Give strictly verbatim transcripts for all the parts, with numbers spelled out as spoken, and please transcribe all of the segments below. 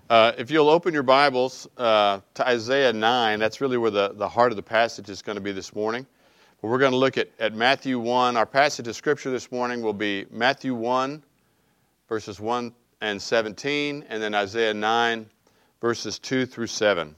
Uh, if you'll open your Bibles uh, to Isaiah nine, that's really where the, the heart of the passage is going to be this morning. But we're going to look at, at Matthew one. Our passage of Scripture this morning will be Matthew one, verses one and seventeen, and then Isaiah nine, verses two through seven.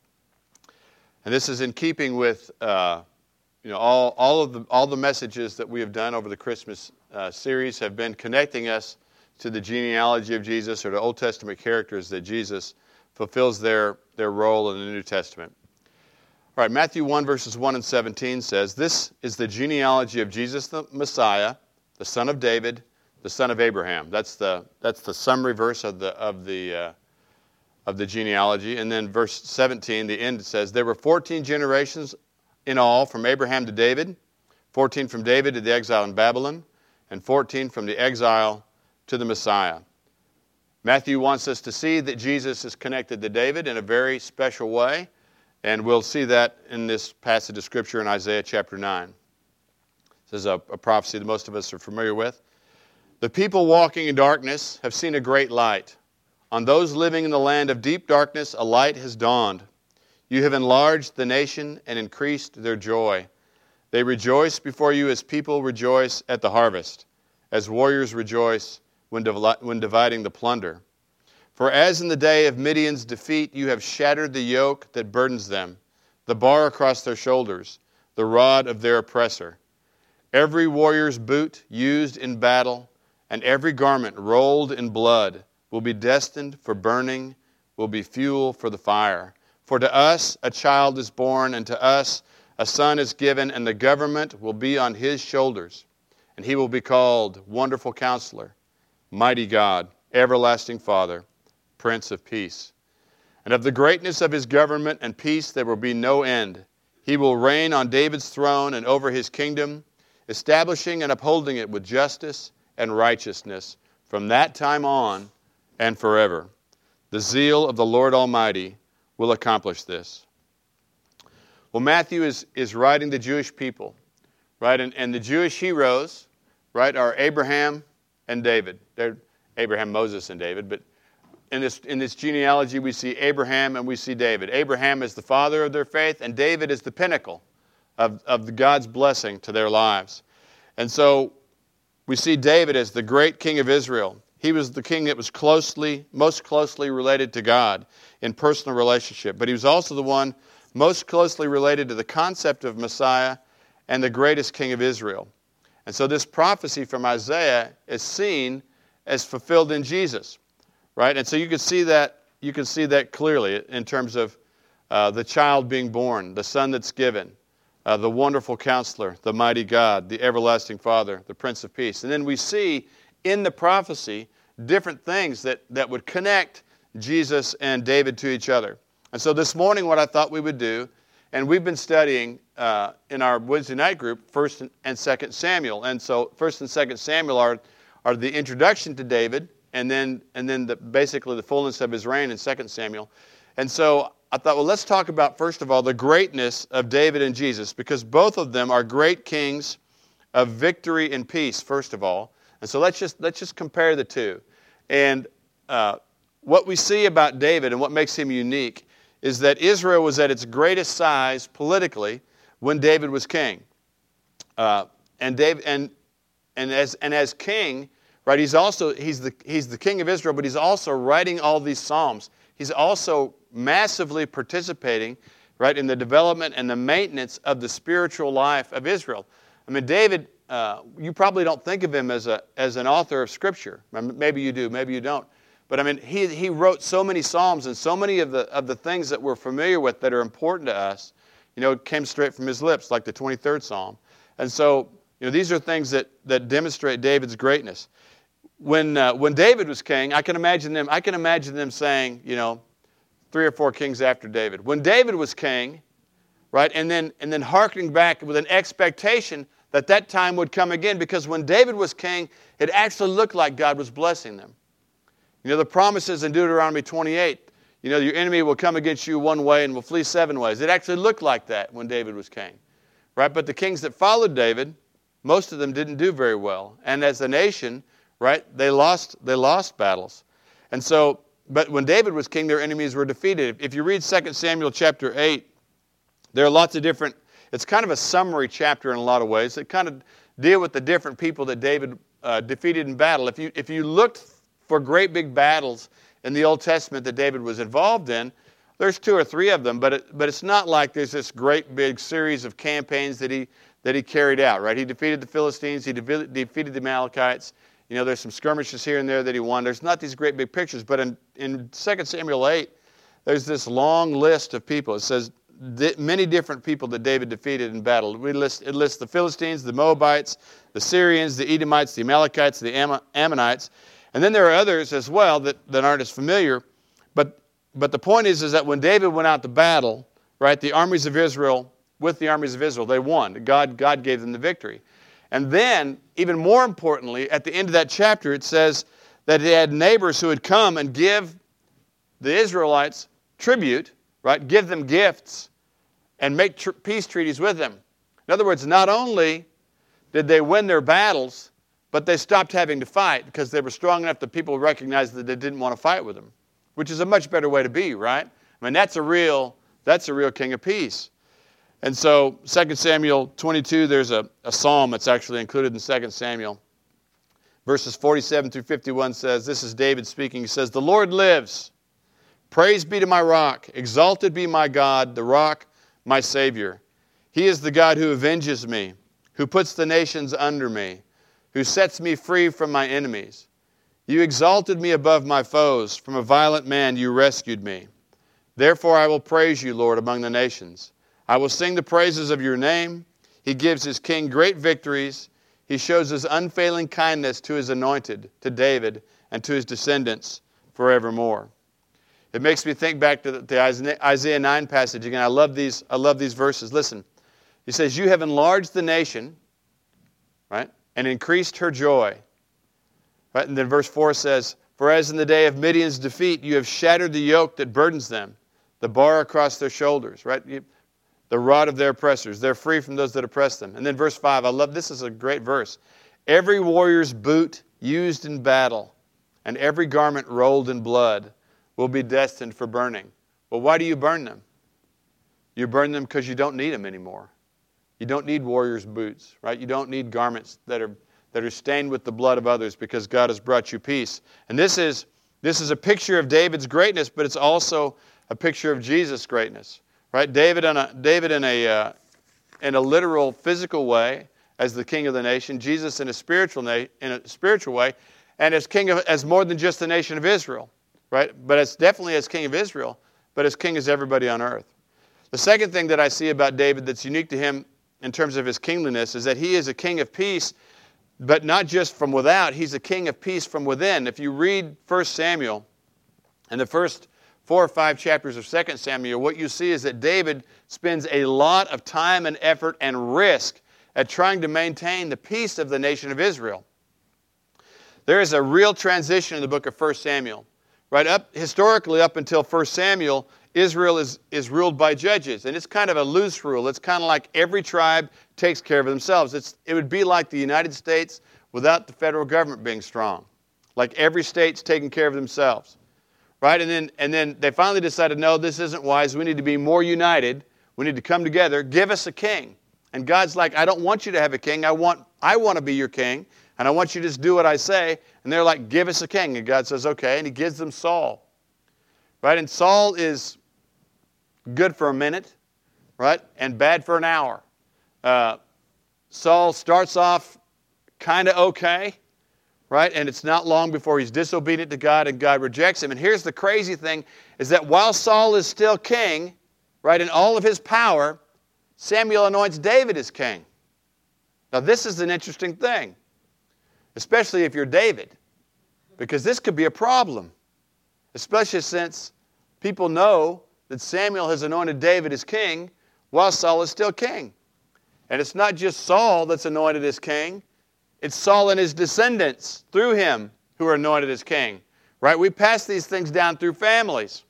And this is in keeping with uh, you know all, all of the all the messages that we have done over the Christmas uh, series have been connecting us to the genealogy of Jesus, or to Old Testament characters that Jesus fulfills their, their role in the New Testament. All right, Matthew one, verses one and seventeen says, "This is the genealogy of Jesus the Messiah, the son of David, the son of Abraham." That's the that's the summary verse of the of the uh, of the genealogy. And then verse seventeen, the end, says, "There were fourteen generations in all from Abraham to David, fourteen from David to the exile in Babylon, and fourteen from the exile to the Messiah." Matthew wants us to see that Jesus is connected to David in a very special way, and we'll see that in this passage of Scripture in Isaiah chapter nine. This is a, a prophecy that most of us are familiar with. "The people walking in darkness have seen a great light. On those living in the land of deep darkness, a light has dawned. You have enlarged the nation and increased their joy. They rejoice before you as people rejoice at the harvest, as warriors rejoice when, div- when dividing the plunder. For as in the day of Midian's defeat, you have shattered the yoke that burdens them, the bar across their shoulders, the rod of their oppressor. Every warrior's boot used in battle, and every garment rolled in blood will be destined for burning, will be fuel for the fire. For to us a child is born, and to us a son is given, and the government will be on his shoulders. And he will be called Wonderful Counselor, Mighty God, Everlasting Father, Prince of Peace. And of the greatness of his government and peace there will be no end. He will reign on David's throne and over his kingdom, establishing and upholding it with justice and righteousness from that time on and forever. The zeal of the Lord Almighty will accomplish this." Well, Matthew is, is writing the Jewish people, right? And, and the Jewish heroes, right, are Abraham and David. They're Abraham, Moses, and David. But in this in this genealogy, we see Abraham and we see David. Abraham is the father of their faith, and David is the pinnacle of, of God's blessing to their lives. And so we see David as the great king of Israel. He was the king that was closely, most closely related to God in personal relationship. But he was also the one most closely related to the concept of Messiah and the greatest king of Israel. And so this prophecy from Isaiah is seen as fulfilled in Jesus, right? And so you can see that you can see that clearly in terms of uh, the child being born, the son that's given, uh, the wonderful counselor, the mighty God, the everlasting Father, the Prince of Peace. And then we see in the prophecy different things that, that would connect Jesus and David to each other. And so this morning what I thought we would do, and we've been studying uh, in our Wednesday night group, First and Second Samuel. And so First and Second Samuel are, are the introduction to David, and then and then the, basically the fullness of his reign in Second Samuel. And so I thought, well, let's talk about, first of all, the greatness of David and Jesus, because both of them are great kings of victory and peace, first of all. And so let's just let's just compare the two. And uh, what we see about David and what makes him unique is that Israel was at its greatest size politically when David was king. Uh, and David and and as and as king, right? He's also he's the he's the king of Israel, but he's also writing all these psalms. He's also massively participating, right, in the development and the maintenance of the spiritual life of Israel. I mean, David. Uh, you probably don't think of him as a as an author of Scripture. Maybe you do, maybe you don't. But I mean, he he wrote so many psalms, and so many of the of the things that we're familiar with that are important to us, you know, came straight from his lips, like the twenty-third Psalm. And so, you know, these are things that that demonstrate David's greatness. When uh, when David was king, I can imagine them. I can imagine them saying, you know, three or four kings after David. When David was king, right, and then and then hearkening back with an expectation that that time would come again, because when David was king, it actually looked like God was blessing them. You know, the promises in Deuteronomy twenty-eight, you know, your enemy will come against you one way and will flee seven ways. It actually looked like that when David was king, right? But the kings that followed David, most of them didn't do very well. And as a nation, right, they lost they lost battles. And so but when David was king, their enemies were defeated. If you read Second Samuel chapter eight, there are lots of different, it's kind of a summary chapter in a lot of ways. It kind of deal with the different people that David uh, defeated in battle. If you, if you looked for great big battles in the Old Testament that David was involved in, there's two or three of them, but it, but it's not like there's this great big series of campaigns that he that he carried out, right? He defeated the Philistines, he de- defeated the Amalekites. You know, there's some skirmishes here and there that he won. There's not these great big pictures, but in, in Second Samuel eight, there's this long list of people. It says th- many different people that David defeated in battle. We list, it lists the Philistines, the Moabites, the Syrians, the Edomites, the Amalekites, the Am- Ammonites. And then there are others as well that, that aren't as familiar. But but the point is, is that when David went out to battle, right, the armies of Israel, with the armies of Israel, they won. God, God gave them the victory. And then, even more importantly, at the end of that chapter, it says that they had neighbors who would come and give the Israelites tribute, right, give them gifts, and make tr- peace treaties with them. In other words, not only did they win their battles, but they stopped having to fight because they were strong enough that people recognized that they didn't want to fight with them, which is a much better way to be, right? I mean, that's a real, that's a real king of peace. And so, Second Samuel twenty-two, there's a, a psalm that's actually included in Second Samuel. Verses forty-seven through fifty-one says, this is David speaking. He says, the Lord lives. Praise be to my rock. Exalted be my God, the rock, my Savior. He is the God who avenges me, who puts the nations under me, who sets me free from my enemies. You exalted me above my foes. From a violent man you rescued me. Therefore I will praise you, Lord, among the nations. I will sing the praises of your name. He gives his king great victories. He shows his unfailing kindness to his anointed, to David, and to his descendants forevermore. It makes me think back to the Isaiah nine passage again. I love these, I love these verses. Listen. He says, you have enlarged the nation, right, and increased her joy. Right? And then verse four says, for as in the day of Midian's defeat, you have shattered the yoke that burdens them, the bar across their shoulders, right? You, the rod of their oppressors. They're free from those that oppress them. And then verse five, I love, this is a great verse. Every warrior's boot used in battle and every garment rolled in blood will be destined for burning. Well, why do you burn them? You burn them because you don't need them anymore. You don't need warrior's boots, right? You don't need garments that are that are stained with the blood of others because God has brought you peace. And this is this is a picture of David's greatness, but it's also a picture of Jesus' greatness. Right, David in a David in a uh, in a literal physical way as the king of the nation, Jesus in a spiritual na- in a spiritual way, and as king of as more than just the nation of Israel, right? But it's definitely as king of Israel, but as king as everybody on earth. The second thing that I see about David that's unique to him in terms of his kingliness is that he is a king of peace, but not just from without. He's a king of peace from within. If you read First Samuel, and the first four or five chapters of Second Samuel, what you see is that David spends a lot of time and effort and risk at trying to maintain the peace of the nation of Israel. There is a real transition in the book of First Samuel. Right up historically, up until First Samuel, Israel is, is ruled by judges, and it's kind of a loose rule. It's kind of like every tribe takes care of themselves. It's, it would be like the United States without the federal government being strong. Like every state's taking care of themselves. Right? And then and then they finally decided, no, this isn't wise. We need to be more united. We need to come together. Give us a king. And God's like, I don't want you to have a king. I want I want to be your king. And I want you to just do what I say. And they're like, give us a king. And God says, okay. And he gives them Saul. Right? And Saul is good for a minute, right? And bad for an hour. Uh, Saul starts off kind of okay. Right? And it's not long before he's disobedient to God and God rejects him. And here's the crazy thing, is that while Saul is still king, right, in all of his power, Samuel anoints David as king. Now this is an interesting thing, especially if you're David, because this could be a problem, especially since people know that Samuel has anointed David as king while Saul is still king. And it's not just Saul that's anointed as king. It's Saul and his descendants through him who are anointed as king. Right? We pass these things down through families.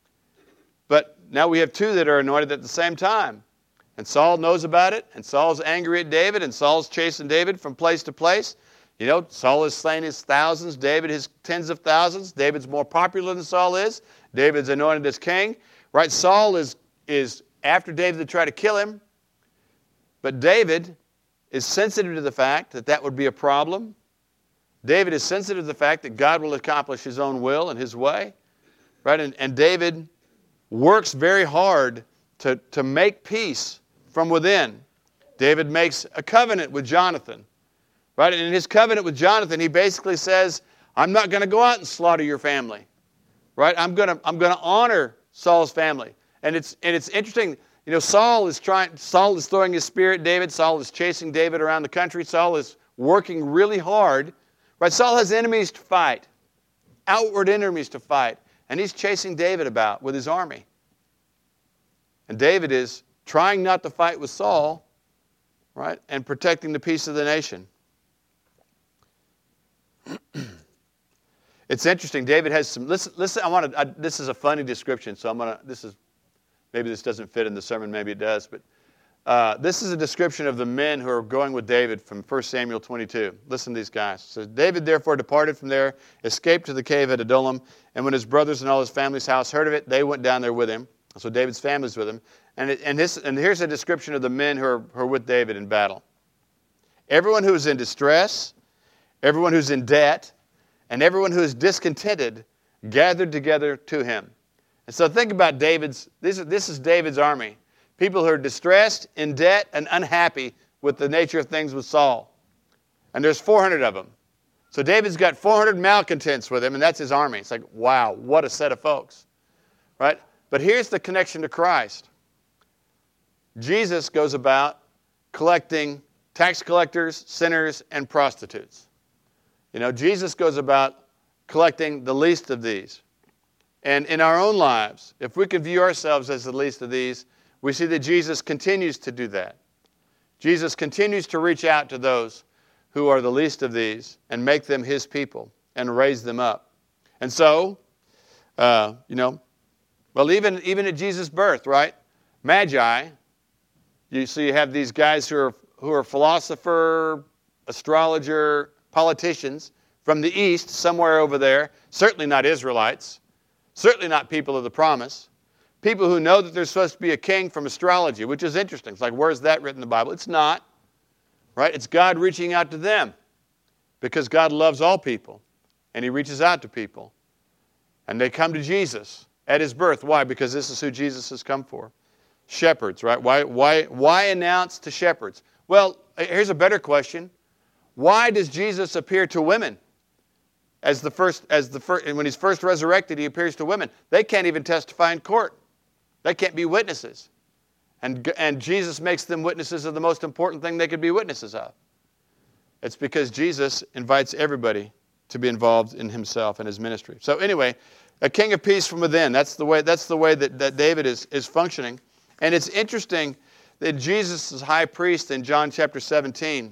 But now we have two that are anointed at the same time. And Saul knows about it, and Saul's angry at David, and Saul's chasing David from place to place. You know, Saul has slain his thousands, David his tens of thousands. David's more popular than Saul is. David's anointed as king. Right? Saul is, is after David to try to kill him. But David is sensitive to the fact that that would be a problem. David is sensitive to the fact that God will accomplish his own will and his way. Right? And, and David works very hard to, to make peace from within. David makes a covenant with Jonathan. Right? And in his covenant with Jonathan, he basically says, I'm not going to go out and slaughter your family. Right? I'm going to I'm going to honor Saul's family. And it's and it's interesting, you know, Saul is trying Saul is throwing his spear at David. Saul is chasing David around the country. Saul is working really hard. Right? Saul has enemies to fight. Outward enemies to fight. And he's chasing David about with his army. And David is trying not to fight with Saul, right? And protecting the peace of the nation. It's interesting. David has some. Listen. Listen. I want to. This is a funny description. So I'm gonna. This is. Maybe this doesn't fit in the sermon. Maybe it does. But uh, this is a description of the men who are going with David from First Samuel twenty-two. Listen to these guys. It says, David therefore departed from there, escaped to the cave at Adullam, and when his brothers and all his family's house heard of it, they went down there with him. So David's family's with him. And it, and this and here's a description of the men who are, who are with David in battle. Everyone who is in distress, everyone who's in debt, and everyone who is discontented gathered together to him. And so think about David's, this is, this is David's army. People who are distressed, in debt, and unhappy with the nature of things with Saul. And there's four hundred of them. So David's got four hundred malcontents with him, and that's his army. It's like, wow, what a set of folks. Right? But here's the connection to Christ. Jesus goes about collecting tax collectors, sinners, and prostitutes. You know, Jesus goes about collecting the least of these. And in our own lives, if we can view ourselves as the least of these, we see that Jesus continues to do that. Jesus continues to reach out to those who are the least of these and make them his people and raise them up. And so, uh, you know, well, even, even at Jesus' birth, right? Magi, you, so you have these guys who are, who are philosopher, astrologer, politicians from the east, somewhere over there, certainly not Israelites, certainly not people of the promise, people who know that there's supposed to be a king from astrology, which is interesting. It's like, where's that written in the Bible? It's not, right? It's God reaching out to them because God loves all people, and he reaches out to people. And they come to Jesus at his birth. Why? Because this is who Jesus has come for. Shepherds, right? Why, why, why announce to shepherds? Well, here's a better question. Why does Jesus appear to women? As the first, as the first, when he's first resurrected, he appears to women. They can't even testify in court. They can't be witnesses. And, and Jesus makes them witnesses of the most important thing they could be witnesses of. It's because Jesus invites everybody to be involved in himself and his ministry. So anyway, a king of peace from within. That's the way, that's the way that, that David is, is functioning. And it's interesting that Jesus is high priest in John chapter seventeen.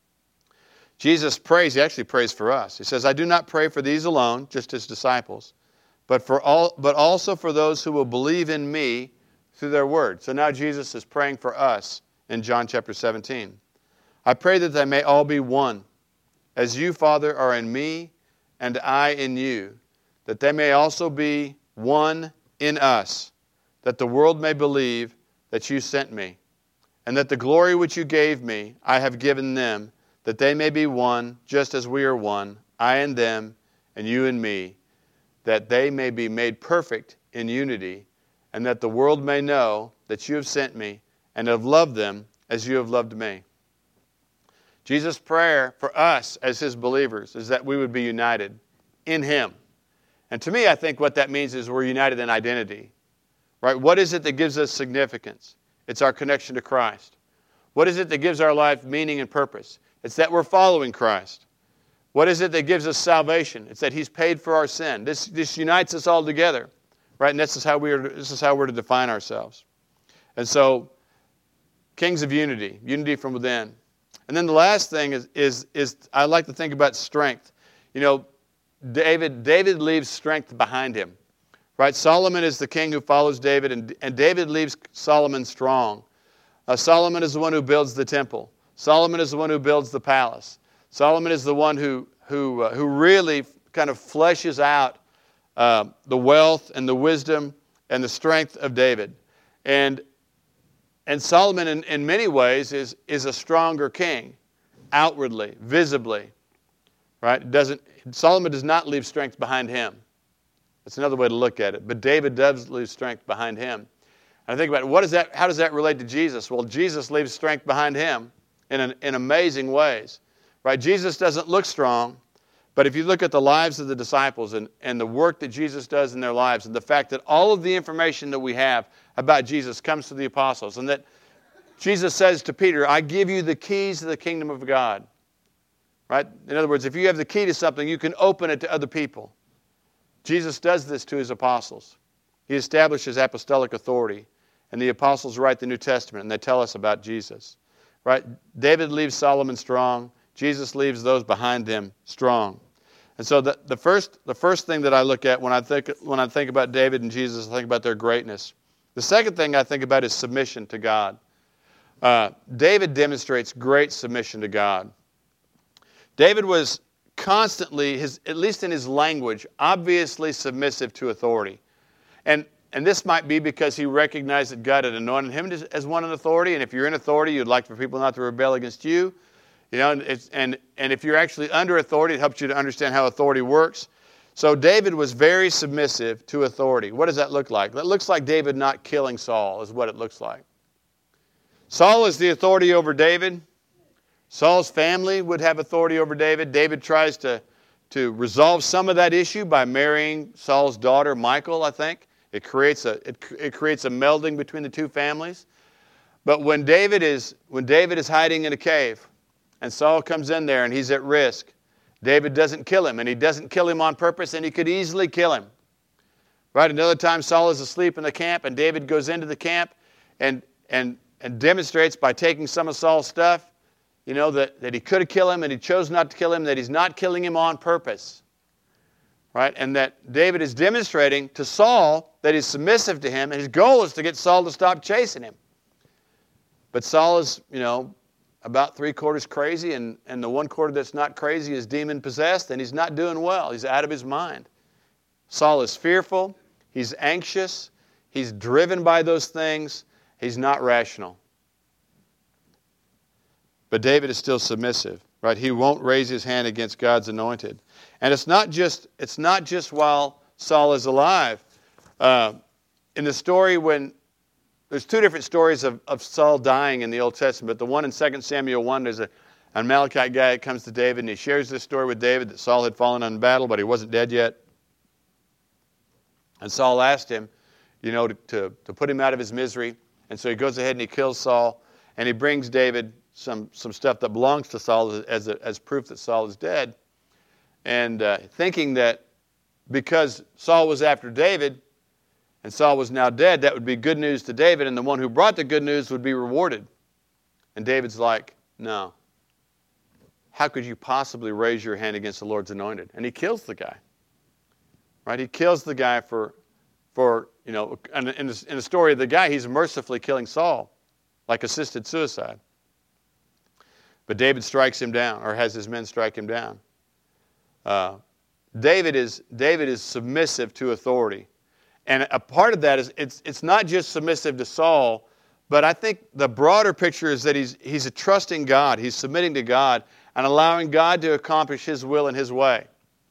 Jesus prays, he actually prays for us. He says, I do not pray for these alone, just his disciples, but for all, but also for those who will believe in me through their word. So now Jesus is praying for us in John chapter seventeen. I pray that they may all be one, as you, Father, are in me and I in you, that they may also be one in us, that the world may believe that you sent me, and that the glory which you gave me I have given them, that they may be one, just as we are one, I and them, and you and me, that they may be made perfect in unity, and that the world may know that you have sent me, and have loved them as you have loved me. Jesus' prayer for us as his believers is that we would be united in him. And to me, I think what that means is we're united in identity. Right? What is it that gives us significance? It's our connection to Christ. What is it that gives our life meaning and purpose? It's that we're following Christ. What is it that gives us salvation? It's that he's paid for our sin. This, this unites us all together. Right? And this is how we are, this is how we're to define ourselves. And so, kings of unity, unity from within. And then the last thing is, is, is I like to think about strength. You know, David, David leaves strength behind him. Right? Solomon is the king who follows David, and, and David leaves Solomon strong. Uh, Solomon is the one who builds the temple. Solomon is the one who builds the palace. Solomon is the one who, who, uh, who really kind of fleshes out uh, the wealth and the wisdom and the strength of David. And, and Solomon, in, in many ways, is, is a stronger king, outwardly, visibly. Right? It doesn't, Solomon does not leave strength behind him. That's another way to look at it. But David does leave strength behind him. And I think about it, what is that, how does that relate to Jesus? Well, Jesus leaves strength behind him in, an, in amazing ways. Right? Jesus doesn't look strong, but if you look at the lives of the disciples and, and the work that Jesus does in their lives, and the fact that all of the information that we have about Jesus comes to the apostles, and that Jesus says to Peter, I give you the keys to the kingdom of God. Right? In other words, if you have the key to something, you can open it to other people. Jesus does this to his apostles. He establishes apostolic authority, and the apostles write the New Testament, and they tell us about Jesus. Right? David leaves Solomon strong. Jesus leaves those behind him strong. And so the, the first the first thing that I look at when I think when I think about David and Jesus, I think about their greatness. The second thing I think about is submission to God. Uh, David demonstrates great submission to God. David was constantly, his, at least in his language, obviously submissive to authority. And, and this might be because he recognized that God had anointed him as, as one in authority. And if you're in authority, you'd like for people not to rebel against you. You know, and, it's, and, and if you're actually under authority, it helps you to understand how authority works. So David was very submissive to authority. What does that look like? That looks like David not killing Saul is what it looks like. Saul is the authority over David. Saul's family would have authority over David. David tries to, to resolve some of that issue by marrying Saul's daughter, Michal, I think. It creates a, it, it creates a melding between the two families. But when David is, when David is hiding in a cave and Saul comes in there and he's at risk, David doesn't kill him, and he doesn't kill him on purpose, and he could easily kill him. Right? Another time Saul is asleep in the camp, and David goes into the camp and, and, and demonstrates by taking some of Saul's stuff, you know, that, that he could have killed him and he chose not to kill him, that he's not killing him on purpose. Right? And that David is demonstrating to Saul that he's submissive to him, and his goal is to get Saul to stop chasing him. But Saul is, you know, about three quarters crazy, and, and the one quarter that's not crazy is demon-possessed, and he's not doing well. He's out of his mind. Saul is fearful. He's anxious. He's driven by those things. He's not rational. But David is still submissive, right? He won't raise his hand against God's anointed. And it's not just, it's not just while Saul is alive. Uh, in the story when, there's two different stories of, of Saul dying in the Old Testament. The one in Second Samuel one, there's a, an Amalekite guy that comes to David, and he shares this story with David that Saul had fallen in battle, but he wasn't dead yet. And Saul asked him, you know, to, to, to put him out of his misery. And so he goes ahead and he kills Saul, and he brings David some, some stuff that belongs to Saul as, as, a, as proof that Saul is dead. And uh, thinking that because Saul was after David, and Saul was now dead, that would be good news to David, and the one who brought the good news would be rewarded. And David's like, no. How could you possibly raise your hand against the Lord's anointed? And he kills the guy. Right? He kills the guy for, for you know, in the, in the story of the guy, he's mercifully killing Saul, like assisted suicide. But David strikes him down, or has his men strike him down. Uh, David is David is submissive to authority. And a part of that is it's it's not just submissive to Saul, but I think the broader picture is that he's he's a trusting God. He's submitting to God and allowing God to accomplish his will in his way.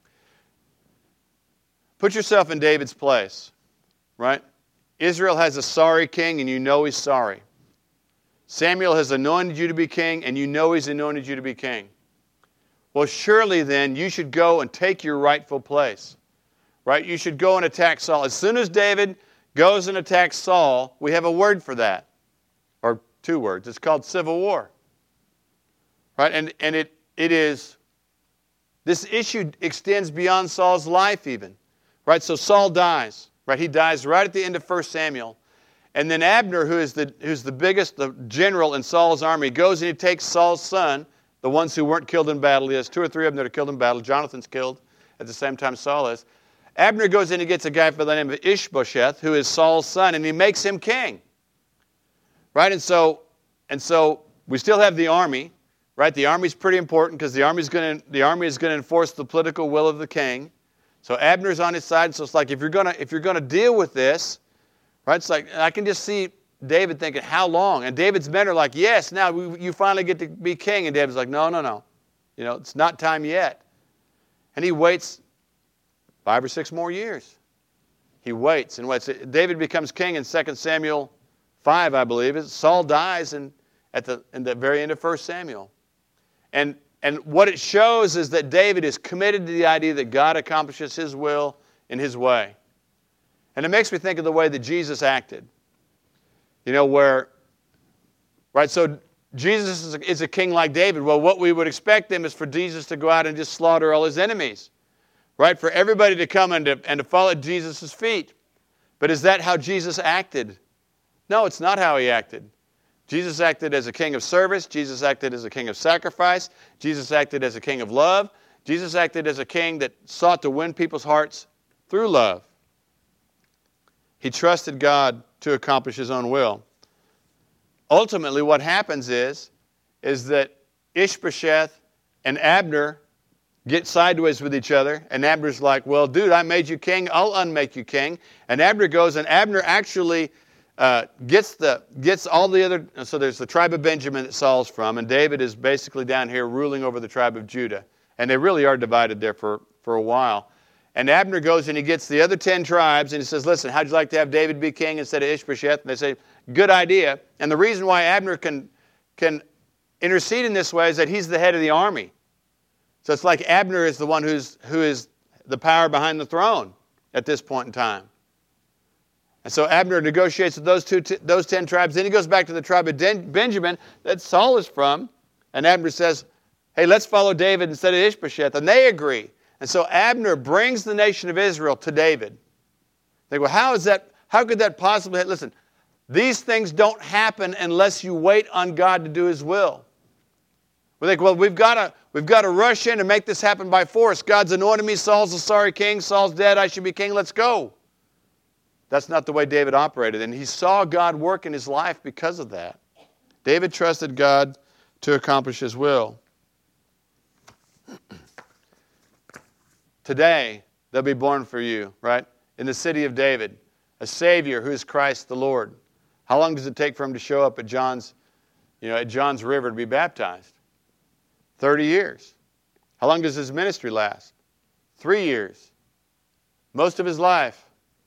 Put yourself in David's place, right? Israel has a sorry king, and you know he's sorry. Samuel has anointed you to be king, and you know he's anointed you to be king. Well, surely then you should go and take your rightful place. Right? You should go and attack Saul. As soon as David goes and attacks Saul, we have a word for that. Or two words. It's called civil war. Right? And, and it, it is, this issue extends beyond Saul's life even. Right? So Saul dies. Right? He dies right at the end of First Samuel. And then Abner, who is the, who's the biggest the general in Saul's army, goes and he takes Saul's son, the ones who weren't killed in battle. He has two or three of them that are killed in battle. Jonathan's killed at the same time Saul is. Abner goes in and gets a guy by the name of Ishbosheth, who is Saul's son, and he makes him king. Right? And so, and so we still have the army. Right? The army's pretty important because the army's going to the army is going to enforce the political will of the king. So Abner's on his side. So it's like if you're going to if you're going to deal with this, right? It's like I can just see David thinking, how long? And David's men are like, yes, now we, you finally get to be king. And David's like, no, no, no. You know, it's not time yet. And he waits five or six more years. He waits and waits. David becomes king in Second Samuel five, I believe. Saul dies in, at the, in the very end of First Samuel. And, and what it shows is that David is committed to the idea that God accomplishes his will in his way. And it makes me think of the way that Jesus acted. You know, where, right, so Jesus is a, is a king like David. Well, what we would expect him is for Jesus to go out and just slaughter all his enemies. Right, for everybody to come and to, and to fall at Jesus' feet. But is that how Jesus acted? No, it's not how he acted. Jesus acted as a king of service. Jesus acted as a king of sacrifice. Jesus acted as a king of love. Jesus acted as a king that sought to win people's hearts through love. He trusted God to accomplish his own will. Ultimately, what happens is, is that Ishbosheth and Abner get sideways with each other, and Abner's like, well, dude, I made you king. I'll unmake you king. And Abner goes, and Abner actually uh, gets the gets all the other, so there's the tribe of Benjamin that Saul's from, and David is basically down here ruling over the tribe of Judah. And they really are divided there for, for a while. And Abner goes and he gets the other ten tribes, and he says, listen, how'd you like to have David be king instead of Ishbosheth? And they say, good idea. And the reason why Abner can, can intercede in this way is that he's the head of the army. So it's like Abner is the one who's, who is the power behind the throne at this point in time. And so Abner negotiates with those, two, those ten tribes. Then he goes back to the tribe of Benjamin that Saul is from. And Abner says, hey, let's follow David instead of Ishbosheth. And they agree. And so Abner brings the nation of Israel to David. They go, how is that, how could that possibly, listen, these things don't happen unless you wait on God to do his will. We think, well, we've got to we've got to rush in and make this happen by force. God's anointed me. Saul's a sorry king. Saul's dead. I should be king. Let's go. That's not the way David operated. And he saw God work in his life because of that. David trusted God to accomplish his will. Today, there'll be born for you, right, in the city of David, a Savior who is Christ the Lord. How long does it take for him to show up at John's, you know, at John's River to be baptized? thirty years. How long does his ministry last? Three years. Most of his life,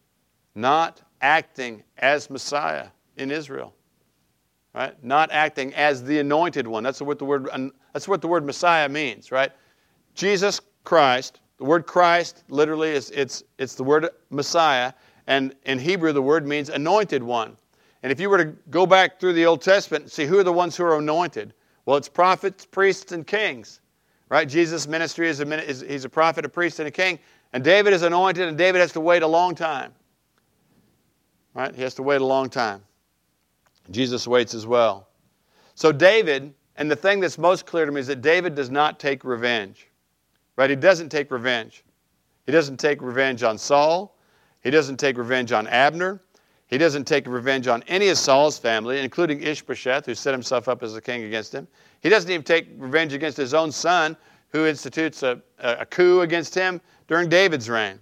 not acting as Messiah in Israel. Right? Not acting as the anointed one. That's what the word, that's what the word Messiah means, right? Jesus Christ, the word Christ literally is it's, it's the word Messiah, and in Hebrew the word means anointed one. And if you were to go back through the Old Testament and see who are the ones who are anointed, well, it's prophets, priests, and kings, right? Jesus' ministry is a, is, he's a prophet, a priest, and a king. And David is anointed, and David has to wait a long time, right? He has to wait a long time. Jesus waits as well. So David, and the thing that's most clear to me is that David does not take revenge, right? He doesn't take revenge. He doesn't take revenge on Saul. He doesn't take revenge on Abner. He doesn't take revenge on any of Saul's family, including Ishbosheth, who set himself up as a king against him. He doesn't even take revenge against his own son, who institutes a, a coup against him during David's reign.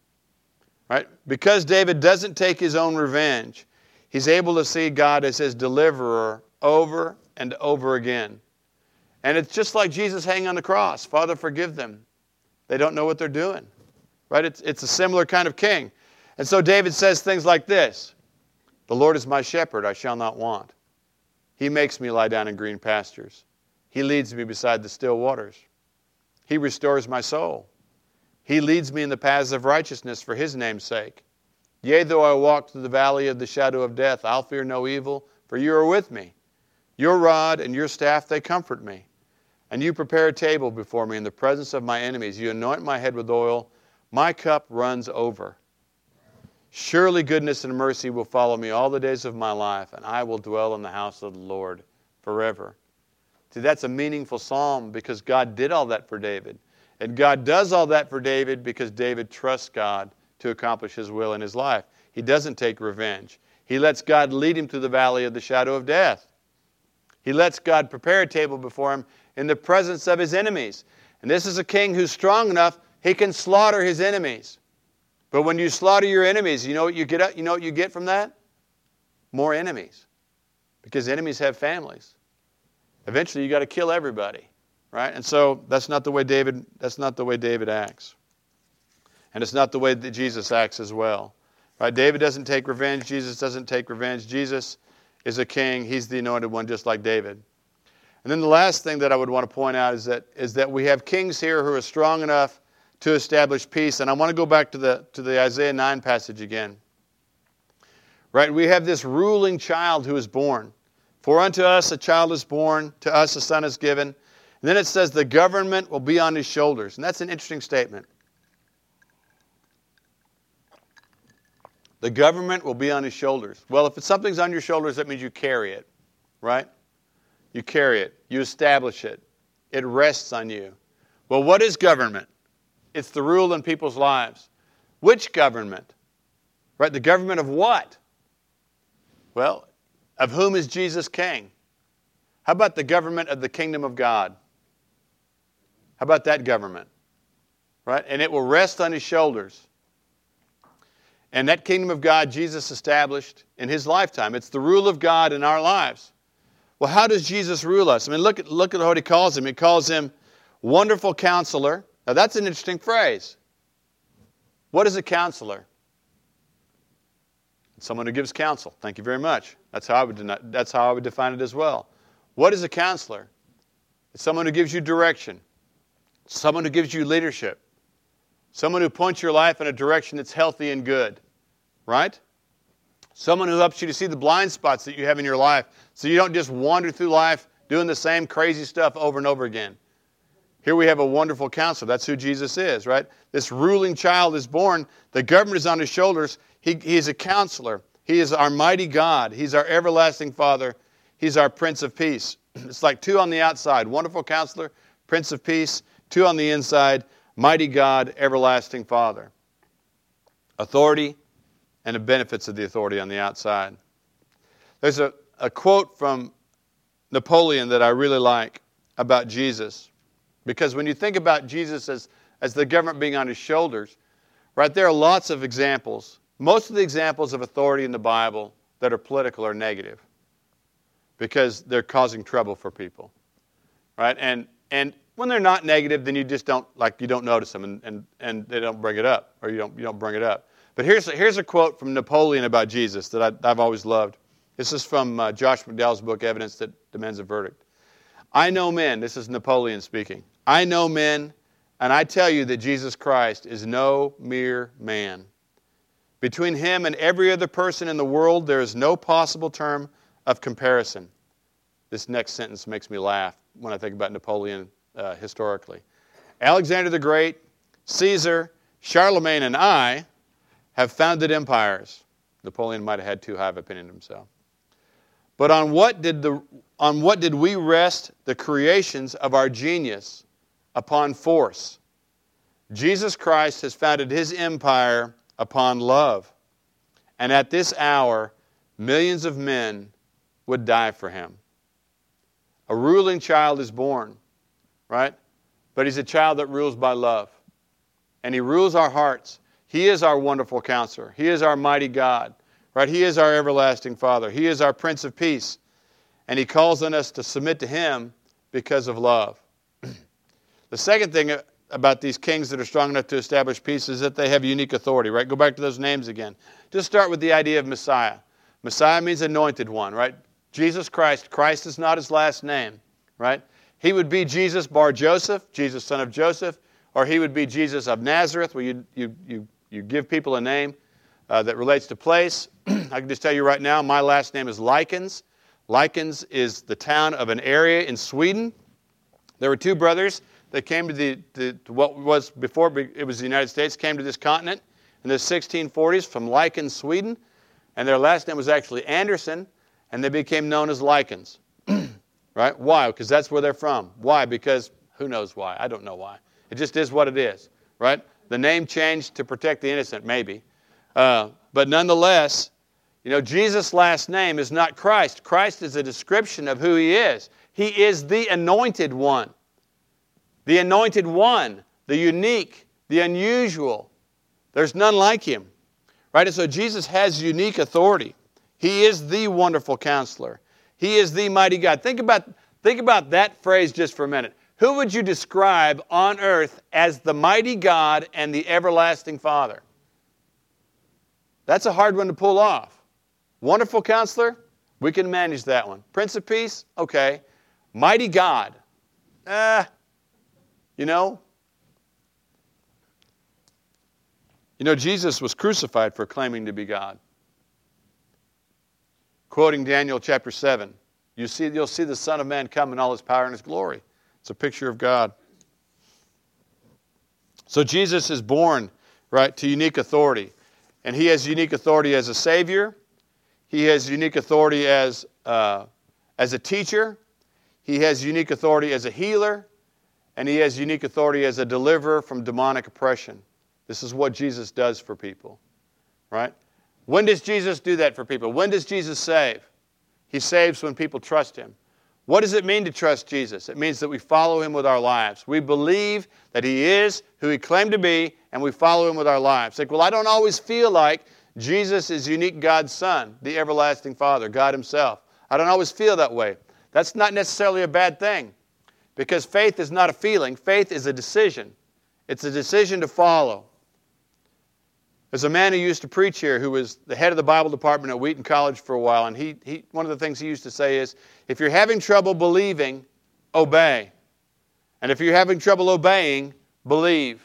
Right? Because David doesn't take his own revenge, he's able to see God as his deliverer over and over again. And it's just like Jesus hanging on the cross. Father, forgive them. They don't know what they're doing. Right? It's, it's a similar kind of king. And so David says things like this. The Lord is my shepherd, I shall not want. He makes me lie down in green pastures. He leads me beside the still waters. He restores my soul. He leads me in the paths of righteousness for his name's sake. Yea, though I walk through the valley of the shadow of death, I'll fear no evil, for you are with me. Your rod and your staff, they comfort me. And you prepare a table before me in the presence of my enemies. You anoint my head with oil. My cup runs over. Surely goodness and mercy will follow me all the days of my life, and I will dwell in the house of the Lord forever. See, that's a meaningful psalm because God did all that for David. And God does all that for David because David trusts God to accomplish his will in his life. He doesn't take revenge. He lets God lead him through the valley of the shadow of death. He lets God prepare a table before him in the presence of his enemies. And this is a king who's strong enough, he can slaughter his enemies. But when you slaughter your enemies, you know what you get, you know what you get from that? More enemies. Because enemies have families. Eventually you got to kill everybody. Right? And so that's not the way David, that's not the way David acts. And it's not the way that Jesus acts as well. Right? David doesn't take revenge. Jesus doesn't take revenge. Jesus is a king. He's the anointed one, just like David. And then the last thing that I would want to point out is that is that we have kings here who are strong enough to establish peace. And I want to go back to the to the Isaiah nine passage again. Right? We have this ruling child who is born. For unto us a child is born, to us a son is given. And then it says the government will be on his shoulders. And that's an interesting statement. The government will be on his shoulders. Well, if something's on your shoulders, that means you carry it, right? You carry it. You establish it. It rests on you. Well, what is government? It's the rule in people's lives. Which government? Right? The government of what? Well, of whom is Jesus king? How about the government of the kingdom of God? How about that government? Right? And it will rest on his shoulders. And that kingdom of God, Jesus established in his lifetime. It's the rule of God in our lives. Well, how does Jesus rule us? I mean, look at, look at what he calls him. He calls him Wonderful Counselor. Now, that's an interesting phrase. What is a counselor? Someone who gives counsel. Thank you very much. That's how I would, that's how I would define it as well. What is a counselor? It's someone who gives you direction. Someone who gives you leadership. Someone who points your life in a direction that's healthy and good. Right? Someone who helps you to see the blind spots that you have in your life so you don't just wander through life doing the same crazy stuff over and over again. Here we have a wonderful counselor. That's who Jesus is, right? This ruling child is born. The government is on his shoulders. He, he is a counselor. He is our mighty God. He's our everlasting Father. He's our Prince of Peace. It's like two on the outside. Wonderful counselor, Prince of Peace. Two on the inside. Mighty God, everlasting Father. Authority and the benefits of the authority on the outside. There's a, a quote from Napoleon that I really like about Jesus. Because when you think about Jesus as, as the government being on his shoulders, right, there are lots of examples. Most of the examples of authority in the Bible that are political are negative. Because they're causing trouble for people. Right? And and when they're not negative, then you just don't, like, you don't notice them and, and, and they don't bring it up, or you don't you don't bring it up. But here's a, here's a quote from Napoleon about Jesus that I, I've always loved. This is from uh, Josh McDowell's book, Evidence That Demands a Verdict. I know men, this is Napoleon speaking, I know men, and I tell you that Jesus Christ is no mere man. Between him and every other person in the world, there is no possible term of comparison. This next sentence makes me laugh when I think about Napoleon uh, historically. Alexander the Great, Caesar, Charlemagne, and I have founded empires. Napoleon might have had too high of an opinion of himself. But on what did the on what did we rest the creations of our genius? Upon force. Jesus Christ has founded his empire upon love. And at this hour, millions of men would die for him. A ruling child is born, right? But he's a child that rules by love. And he rules our hearts. He is our wonderful counselor. He is our mighty God, right? He is our everlasting Father. He is our Prince of Peace. And he calls on us to submit to him because of love. The second thing about these kings that are strong enough to establish peace is that they have unique authority, right? Go back to those names again. Just start with the idea of Messiah. Messiah means anointed one, right? Jesus Christ. Christ is not his last name, right? He would be Jesus bar Joseph, Jesus son of Joseph, or he would be Jesus of Nazareth, where you, you, you, you give people a name uh, that relates to place. I can just tell you right now, my last name is Likens. Likens is the town of an area in Sweden. There were two brothers that came to, the, the, to what was before it was the United States, came to this continent in the sixteen forties from Likens, Sweden. And their last name was actually Anderson, and they became known as Likens. Right? Why? Because that's where they're from. Why? Because who knows why? I don't know why. It just is what it is. Right? The name changed to protect the innocent, maybe. Uh, but nonetheless, you know, Jesus' last name is not Christ. Christ is a description of who he is. He is the anointed one. The anointed one, the unique, the unusual. There's none like him. Right? And so Jesus has unique authority. He is the wonderful counselor. He is the mighty God. Think about, think about that phrase just for a minute. Who would you describe on earth as the mighty God and the everlasting Father? That's a hard one to pull off. Wonderful counselor? We can manage that one. Prince of Peace? Okay. Mighty God? Ah, you know. You know, Jesus was crucified for claiming to be God. Quoting Daniel chapter seven, you see, you'll see the Son of Man come in all his power and his glory. It's a picture of God. So Jesus is born, right, to unique authority. And he has unique authority as a Savior. He has unique authority as, uh, as a teacher. He has unique authority as a healer. And he has unique authority as a deliverer from demonic oppression. This is what Jesus does for people, right? When does Jesus do that for people? When does Jesus save? He saves when people trust him. What does it mean to trust Jesus? It means that we follow him with our lives. We believe that he is who he claimed to be, and we follow him with our lives. Like, well, I don't always feel like Jesus is unique God's Son, the everlasting Father, God himself. I don't always feel that way. That's not necessarily a bad thing, because faith is not a feeling. Faith is a decision. It's a decision to follow. There's a man who used to preach here who was the head of the Bible department at Wheaton College for a while, and he, he one of the things he used to say is, if you're having trouble believing, obey. And if you're having trouble obeying, believe.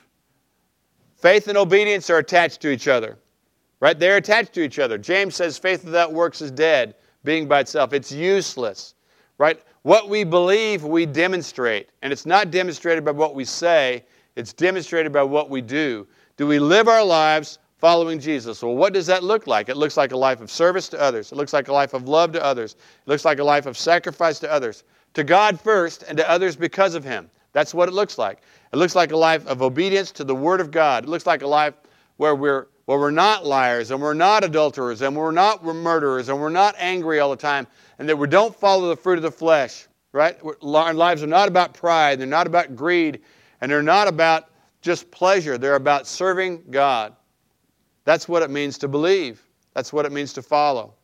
Faith and obedience are attached to each other. Right? They're attached to each other. James says faith without works is dead, being by itself. It's useless. Right? What we believe, we demonstrate. And it's not demonstrated by what we say, it's demonstrated by what we do. Do we live our lives following Jesus? Well, what does that look like? It looks like a life of service to others. It looks like a life of love to others. It looks like a life of sacrifice to others. To God first and to others because of him. That's what it looks like. It looks like a life of obedience to the Word of God. It looks like a life where we're, where we're not liars and we're not adulterers and we're not murderers and we're not angry all the time and that we don't follow the fruit of the flesh. Right? Our lives are not about pride. They're not about greed. And they're not about just pleasure. They're about serving God. That's what it means to believe. That's what it means to follow.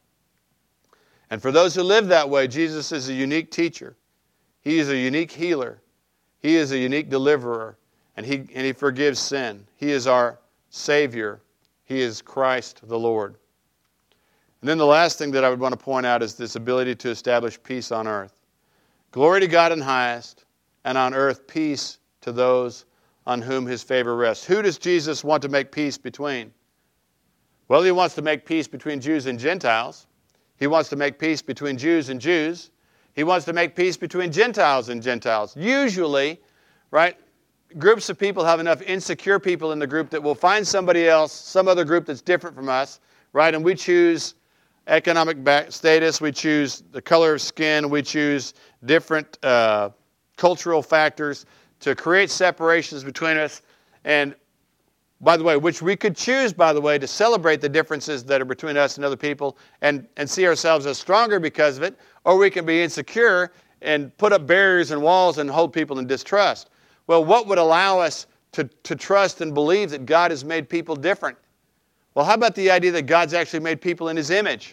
And for those who live that way, Jesus is a unique teacher. He is a unique healer. He is a unique deliverer. And he, and he forgives sin. He is our Savior. He is Christ the Lord. And then the last thing that I would want to point out is this ability to establish peace on earth. Glory to God in highest, and on earth peace to those on whom his favor rests. Who does Jesus want to make peace between? Well, he wants to make peace between Jews and Gentiles. He wants to make peace between Jews and Jews. He wants to make peace between Gentiles and Gentiles. Usually, right, groups of people have enough insecure people in the group that will find somebody else, some other group that's different from us, right, and we choose economic back status, we choose the color of skin, we choose different uh, cultural factors to create separations between us. And by the way, which we could choose, by the way, to celebrate the differences that are between us and other people and, and see ourselves as stronger because of it, or we can be insecure and put up barriers and walls and hold people in distrust. Well, what would allow us to, to trust and believe that God has made people different? Well, how about the idea that God's actually made people in his image?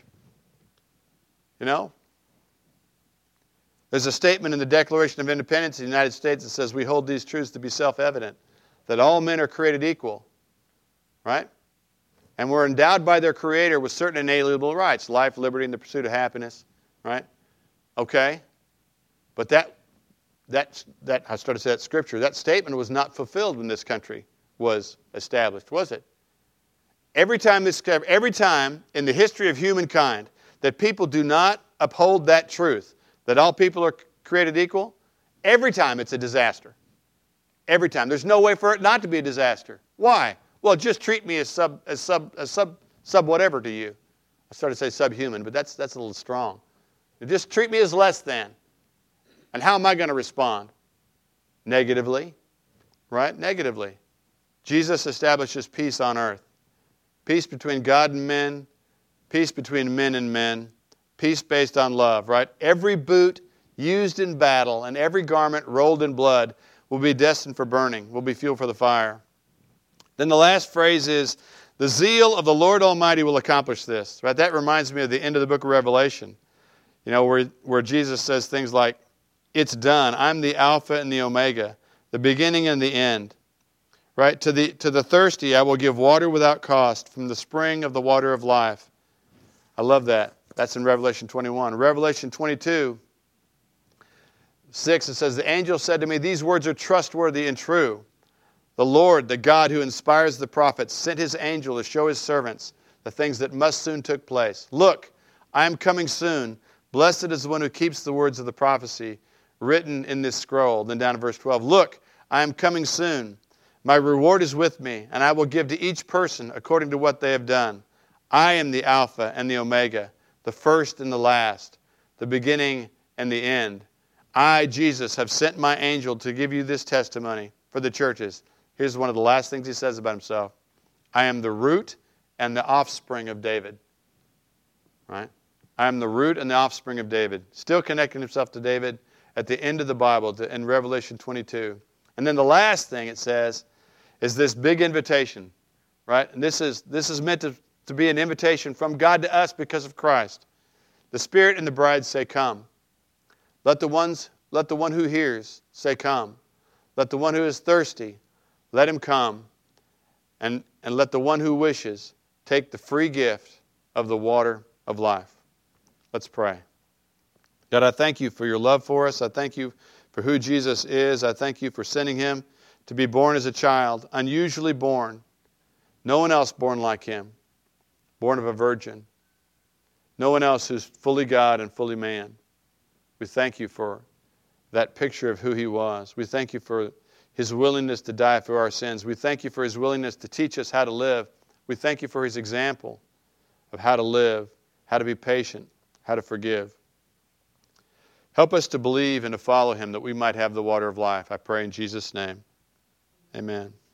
You know? There's a statement in the Declaration of Independence of the United States that says we hold these truths to be self-evident, that all men are created equal. Right? And we're endowed by their Creator with certain inalienable rights, life, liberty, and the pursuit of happiness. Right? Okay? But that, that, that I started to say that scripture, that statement was not fulfilled when this country was established, was it? Every time, this, every time in the history of humankind that people do not uphold that truth, that all people are created equal, every time it's a disaster. Every time. There's no way for it not to be a disaster. Why? Well, just treat me as sub, as sub, as sub, sub whatever to you. I started to say subhuman, but that's, that's a little strong. Just treat me as less than. And how am I going to respond? Negatively, right? Negatively. Jesus establishes peace on earth. Peace between God and men. Peace between men and men. Peace based on love, right? Every boot used in battle, and every garment rolled in blood will be destined for burning, will be fuel for the fire. Then the last phrase is, the zeal of the Lord Almighty will accomplish this. Right? That reminds me of the end of the book of Revelation, you know, where, where Jesus says things like, it's done. I'm the Alpha and the Omega, the beginning and the end. Right? To the, to the thirsty, I will give water without cost from the spring of the water of life. I love that. That's in Revelation twenty-one. Revelation twenty-two, six, it says, the angel said to me, these words are trustworthy and true. The Lord, the God who inspires the prophets, sent his angel to show his servants the things that must soon take place. Look, I am coming soon. Blessed is the one who keeps the words of the prophecy written in this scroll. Then down to verse twelve. Look, I am coming soon. My reward is with me, and I will give to each person according to what they have done. I am the Alpha and the Omega, the first and the last, the beginning and the end. I, Jesus, have sent my angel to give you this testimony for the churches. Here's one of the last things he says about himself. I am the root and the offspring of David. Right? I am the root and the offspring of David. Still connecting himself to David at the end of the Bible to, in Revelation twenty-two. And then the last thing it says is this big invitation. Right? And this is, this is meant to, to be an invitation from God to us because of Christ. The Spirit and the bride say, come. Let the ones, let the one who hears say, come. Let the one who is thirsty, let him come. And, and let the one who wishes take the free gift of the water of life. Let's pray. God, I thank you for your love for us. I thank you for who Jesus is. I thank you for sending him to be born as a child, unusually born. No one else born like him, born of a virgin. No one else who's fully God and fully man. We thank you for that picture of who he was. We thank you for his willingness to die for our sins. We thank you for his willingness to teach us how to live. We thank you for his example of how to live, how to be patient, how to forgive. Help us to believe and to follow him that we might have the water of life. I pray in Jesus' name. Amen.